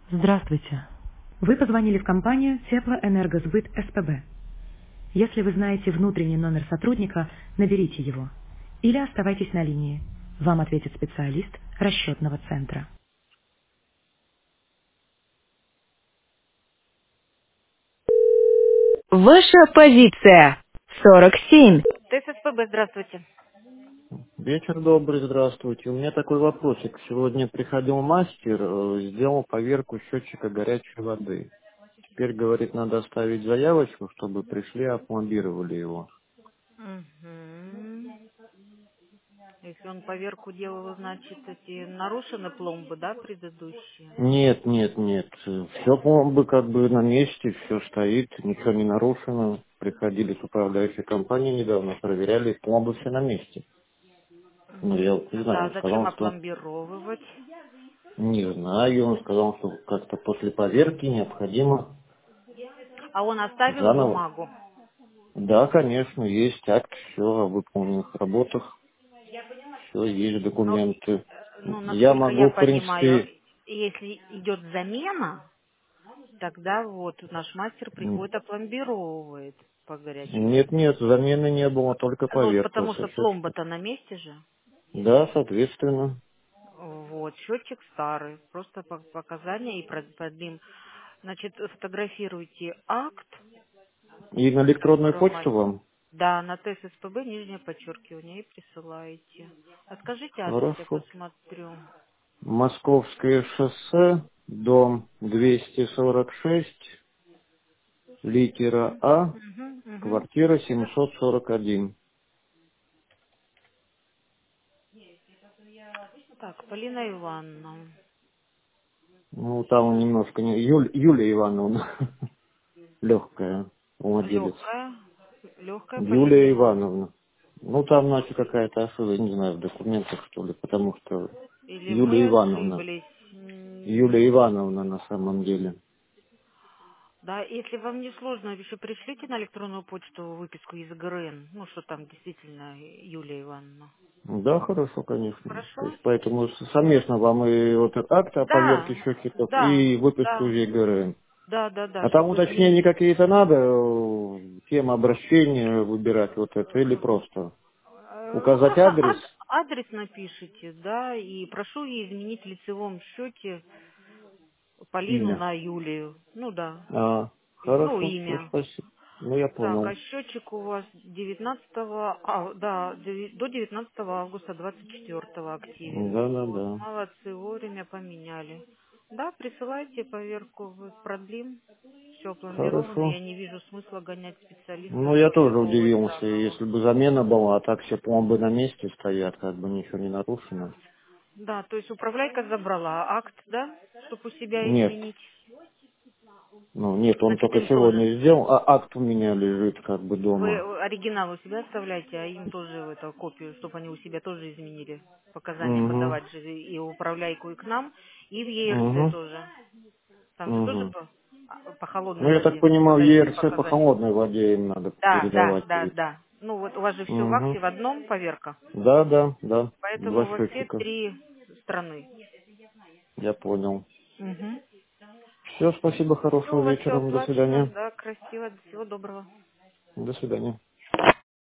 Здравствуйте. Вы позвонили в компанию Теплоэнергосбыт СПБ. Если вы знаете внутренний номер сотрудника, наберите его. Или оставайтесь на линии. Вам ответит специалист расчетного центра. Ваша позиция 47. ТССПБ, здравствуйте. Вечер добрый, здравствуйте. У меня такой вопросик. Сегодня приходил мастер, сделал поверку счетчика горячей воды. Теперь, говорит, надо оставить заявочку, чтобы пришли и опломбировали его. Мгм. Если он поверку делал, значит, эти нарушены пломбы, да, предыдущие? Нет, нет, нет. Все пломбы как бы на месте, все стоит, ничего не нарушено. Приходили с управляющей компанией недавно, проверяли, пломбы все на месте. Ну, я вот не знаю, Да, он зачем сказал, что опломбировывать? не знаю, он сказал, что как-то после поверки необходимо А он оставил заново. бумагу? Да, конечно, есть акт, все о выполненных работах, все, есть Но, документы. Я насколько я могу, в понимаю, принципе, если идет замена, тогда вот наш мастер приходит, опломбировывает по горячей нет, воде. нет, замены не было, только Ну, поверка потому со что счетчика. пломба-то на месте же. Да, соответственно. Вот, счетчик старый, просто показания и продлим. Значит, фотографируйте акт, И на электронную почту формат. вам? Да, на ТССПБ, нижнее подчеркивание, и присылаете. А скажите адрес, я Хорошо. посмотрю. Московское шоссе, дом 246, литера А, Мгм, мгм. квартира 741. Так, Полина Ивановна. Ну, там немножко не... Юлия Ивановна, легкая, владелец. Легкая Полина Юлия Ивановна. Ивановна. Ну, там, значит, какая-то ошибка, не знаю, в документах, что ли, потому что Или Юлия мы Ивановна. ошиблись. Юлия Ивановна на самом деле. Да, если вам не сложно, еще пришлите на электронную почту выписку из ГРН. Ну, что там действительно Юлия Ивановна. Да, хорошо, конечно. То Хорошо? есть, поэтому совместно вам и вот этот акт о поверке Да, счетчиков да, и выписку да, ЕГРН. да, А там чтобы уточнения изменить. какие-то надо, тема обращения выбирать вот это, или просто указать Просто адрес адрес напишите, да, и прошу изменить в лицевом счете Полину имя. на Юлию. Ну да. Ну, Хорошо, все, имя. спасибо. Ну, я Так, понял. а счетчик у вас 19, да, до 19 августа 24 активен. Да, да, Вот, да. молодцы, вовремя поменяли. Да, присылайте поверку, продлим. Все пломбировано, Хорошо. я не вижу смысла гонять специалиста, Ну, я тоже опломбировывать удивился, заново. если бы замена была, а так все пломбы на месте стоят, как бы ничего не нарушено. Да, то есть управляйка забрала акт, да, чтобы у себя Нет, изменить. ну нет, он Значит, только им тоже. сегодня сделал, а акт у меня лежит как бы Вы дома. оригинал у себя оставляете, а им тоже эту копию, чтобы они у себя тоже изменили. Показания Угу, подавать же и управляйку, и к нам, и в ЕРЦ угу, тоже. Там же тоже угу. по холодной Ну, я так воде понимаю, подают ЕРЦ по показания. холодной воде им надо передавать будет. Да. Ну вот у вас же все в Угу. акте в одном поверка. Да, да, да. Поэтому Два у вас все счетчика. три страны. Я понял. Угу. Все, спасибо, Все, хорошего у вас все вечера. До оплачено, свидания. да, красиво. Всего доброго. До свидания.